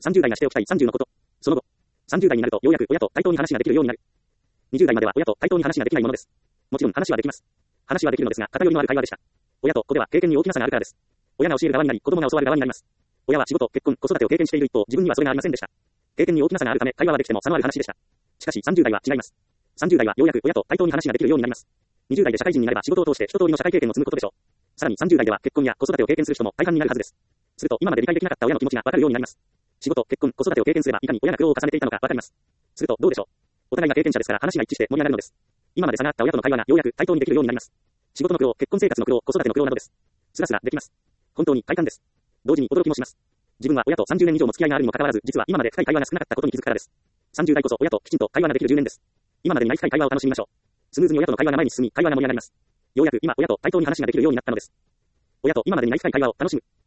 30代がしておきたい30のこと。その後、30代になるとようやく親と対等に話ができるようになる。20代までは親と対等に話ができないものです。もちろん話はできます。話はできるのですが、偏りのある会話でした。親と子では経験に大きな差があるからです。親が教える側になり、子供が教わる側になります。親は仕事、結婚、子育てを経験している一方、自分にはそれがありませんでした。経験に大きな差があるため、会話はできても差のある話でした。しかし30代は違います。30代はようやく親と対等に話ができるようになります。20代で社会人になれば仕事を通して一通りの社会経験を積むことでしょう。さらに30代では結婚や子育てを経験する人も大半になるはずです。すると今まで理解できなかった親の気持ちがわかるようになります。仕事、結婚、子育てを経験すればいかに親が苦労を重ねていたのかわかります。するとどうでしょう。お互いが経験者ですから話が一致して盛り上がるのです。今まで差があった親との会話がようやく対等にできるようになります。仕事の苦労、結婚生活の苦労、子育ての苦労などです。スラスラできます。本当に快感です。同時に驚きもします。自分は親と30年以上も付き合いがあるにもかかわらず、実は今まで深い会話が少なかったことに気づくからです。30代こそ親ときちんと会話ができる10年です。今までにない深い会話を楽しみましょう。スムーズに親との会話が前に進み、会話が盛り上がります。ようやく今親と対等に話ができるようになったのです。親と今までにない深い会話を楽しむ。